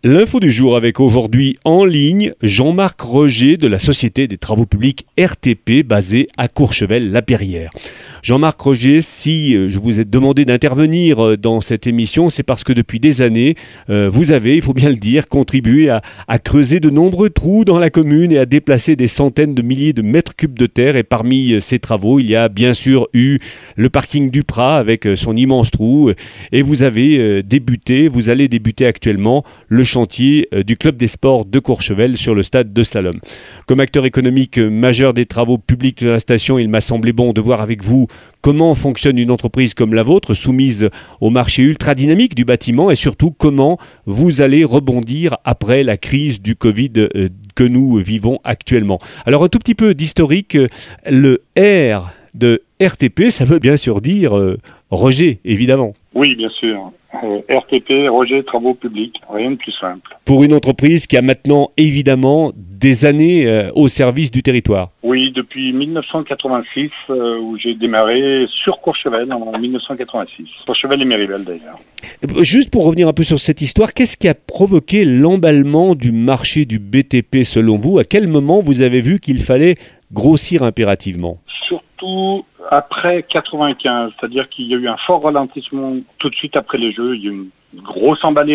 L'info du jour avec aujourd'hui en ligne Jean-Marc Roger de la Société des Travaux Publics RTP basée à Courchevel-la-Perrière. Jean-Marc Roger, si je vous ai demandé d'intervenir dans cette émission, c'est parce que depuis des années, vous avez, il faut bien le dire, contribué à creuser de nombreux trous dans la commune et à déplacer des centaines de milliers de mètres cubes de terre. Et parmi ces travaux, il y a bien sûr eu le parking du Prat avec son immense trou. Et vous avez vous allez débuter actuellement le chantier du club des sports de Courchevel sur le stade de slalom. Comme acteur économique majeur des travaux publics de la station, il m'a semblé bon de voir avec vous comment fonctionne une entreprise comme la vôtre, soumise au marché ultra dynamique du bâtiment, et surtout comment vous allez rebondir après la crise du Covid que nous vivons actuellement. Alors un tout petit peu d'historique, le R de RTP, ça veut bien sûr dire Roger, évidemment. Oui, bien sûr. RTP, Roger Travaux Publics, rien de plus simple. Pour une entreprise qui a maintenant évidemment des années au service du territoire. Oui, depuis 1986, où j'ai démarré sur Courchevel en 1986. Courchevel et Méribel d'ailleurs. Juste pour revenir un peu sur cette histoire, qu'est-ce qui a provoqué l'emballement du marché du BTP selon vous ? À quel moment vous avez vu qu'il fallait grossir impérativement ? Surtout après 95, c'est-à-dire qu'il y a eu un fort ralentissement tout de suite après les Jeux. Il y a eu une grosse emballée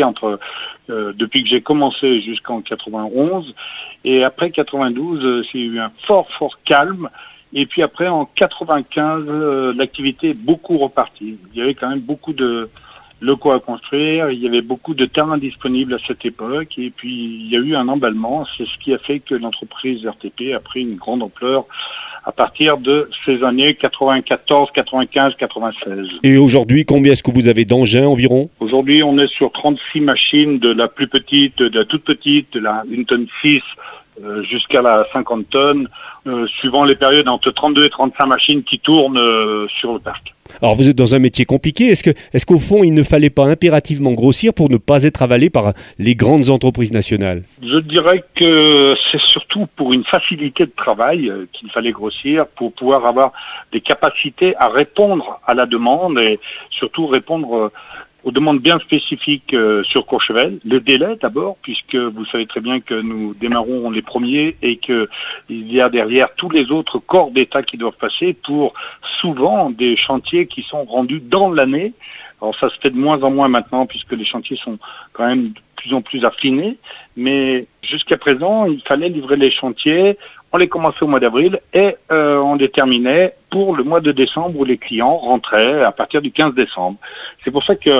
depuis que j'ai commencé jusqu'en 91. Et après 92, il y a eu un fort calme. Et puis après, en 95, l'activité est beaucoup repartie. Il y avait quand même beaucoup de locaux à construire, il y avait beaucoup de terrains disponibles à cette époque. Et puis, il y a eu un emballement. C'est ce qui a fait que l'entreprise RTP a pris une grande ampleur à partir de ces années 94, 95, 96. Et aujourd'hui, combien est-ce que vous avez d'engins environ ? Aujourd'hui, on est sur 36 machines, de la plus petite, de la toute petite, de la 1,6 tonne jusqu'à la 50 tonnes, suivant les périodes entre 32 et 35 machines qui tournent sur le parc. Alors vous êtes dans un métier compliqué, est-ce qu'au fond il ne fallait pas impérativement grossir pour ne pas être avalé par les grandes entreprises nationales ? Je dirais que c'est surtout pour une facilité de travail qu'il fallait grossir, pour pouvoir avoir des capacités à répondre à la demande et surtout répondre aux demandes bien spécifiques sur Courchevel. Le délai d'abord, puisque vous savez très bien que nous démarrons les premiers et qu'il y a derrière tous les autres corps d'État qui doivent passer pour souvent des chantiers qui sont rendus dans l'année. Alors ça se fait de moins en moins maintenant puisque les chantiers sont quand même de plus en plus affinés. Mais jusqu'à présent, il fallait livrer les chantiers. On les commençait au mois d'avril et on les terminait pour le mois de décembre où les clients rentraient à partir du 15 décembre. C'est pour ça qu'il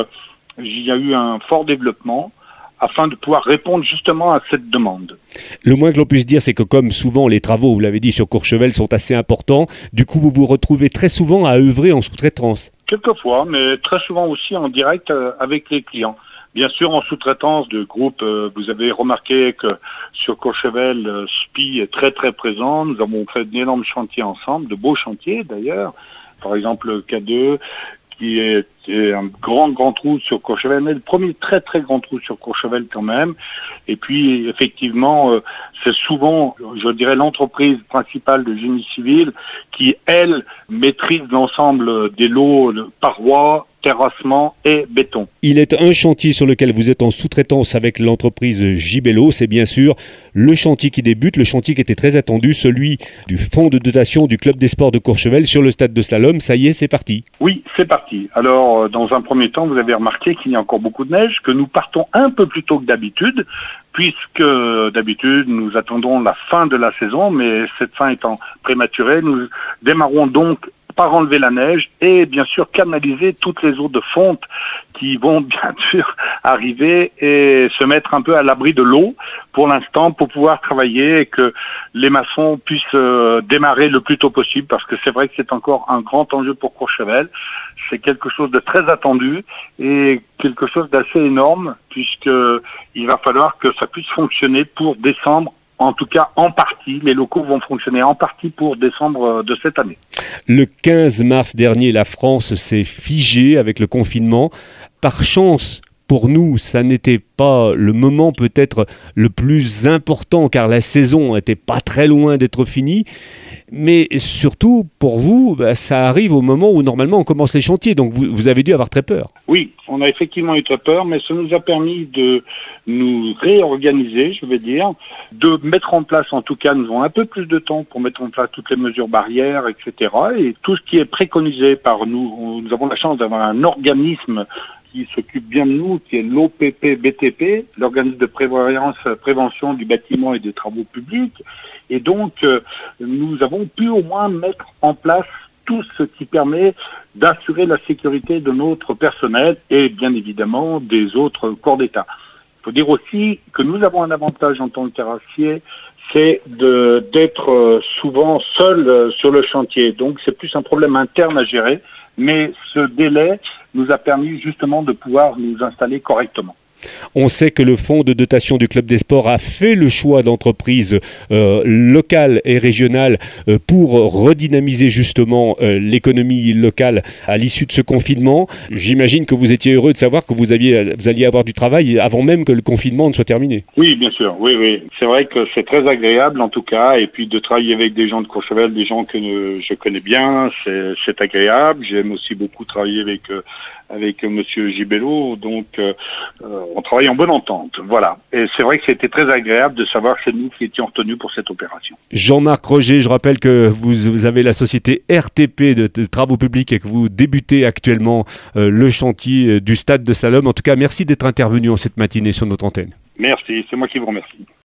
y a eu un fort développement afin de pouvoir répondre justement à cette demande. Le moins que l'on puisse dire, c'est que comme souvent les travaux, vous l'avez dit, sur Courchevel sont assez importants, du coup vous vous retrouvez très souvent à œuvrer en sous-traitance. Quelquefois, mais très souvent aussi en direct avec les clients. Bien sûr, en sous-traitance de groupe, vous avez remarqué que sur Courchevel, SPI est très présent. Nous avons fait d'énormes chantiers ensemble, de beaux chantiers d'ailleurs. Par exemple, le K2, qui est un grand trou sur Courchevel, mais le premier très grand trou sur Courchevel quand même. Et puis, effectivement, c'est souvent, je dirais, l'entreprise principale de génie civil qui, elle, maîtrise l'ensemble des lots de parois, terrassement et béton. Il est un chantier sur lequel vous êtes en sous-traitance avec l'entreprise Gibello, c'est bien sûr le chantier qui débute, le chantier qui était très attendu, celui du fonds de dotation du club des sports de Courchevel sur le stade de slalom. Ça y est, c'est parti. Oui, c'est parti. Alors, dans un premier temps, vous avez remarqué qu'il y a encore beaucoup de neige, que nous partons un peu plus tôt que d'habitude, puisque d'habitude, nous attendons la fin de la saison, mais cette fin étant prématurée, nous démarrons donc par enlever la neige et bien sûr canaliser toutes les eaux de fonte qui vont bien sûr arriver et se mettre un peu à l'abri de l'eau pour l'instant pour pouvoir travailler et que les maçons puissent démarrer le plus tôt possible parce que c'est vrai que c'est encore un grand enjeu pour Courchevel. C'est quelque chose de très attendu et quelque chose d'assez énorme puisqu'il va falloir que ça puisse fonctionner pour décembre. En tout cas, en partie, les locaux vont fonctionner en partie pour décembre de cette année. Le 15 mars dernier, la France s'est figée avec le confinement. Par chance, pour nous, ça n'était pas le moment peut-être le plus important car la saison n'était pas très loin d'être finie. Mais surtout, pour vous, ça arrive au moment où normalement on commence les chantiers. Donc vous avez dû avoir très peur. Oui, on a effectivement eu très peur, mais ça nous a permis de nous réorganiser, je vais dire, de mettre en place, en tout cas, nous avons un peu plus de temps pour mettre en place toutes les mesures barrières, etc. Et tout ce qui est préconisé par nous, nous avons la chance d'avoir un organisme qui s'occupe bien de nous, qui est l'OPP-BTP, l'organisme de prévention du bâtiment et des travaux publics. Et donc, nous avons pu au moins mettre en place tout ce qui permet d'assurer la sécurité de notre personnel et bien évidemment des autres corps d'État. Il faut dire aussi que nous avons un avantage en tant que terrassier, c'est d'être souvent seul sur le chantier. Donc c'est plus un problème interne à gérer, mais ce délai nous a permis justement de pouvoir nous installer correctement. On sait que le fonds de dotation du Club des Sports a fait le choix d'entreprises locales et régionales pour redynamiser justement l'économie locale à l'issue de ce confinement. J'imagine que vous étiez heureux de savoir que vous alliez avoir du travail avant même que le confinement ne soit terminé. Oui, bien sûr. Oui. C'est vrai que c'est très agréable en tout cas. Et puis de travailler avec des gens de Courchevel, des gens que je connais bien, c'est agréable. J'aime aussi beaucoup travailler avec Monsieur Gibello, donc on travaille en bonne entente, voilà. Et c'est vrai que c'était très agréable de savoir que c'est nous qui étions retenus pour cette opération. Jean-Marc Roger, je rappelle que vous avez la société RTP de travaux publics et que vous débutez actuellement le chantier du stade de Salom. En tout cas, merci d'être intervenu en cette matinée sur notre antenne. Merci, c'est moi qui vous remercie.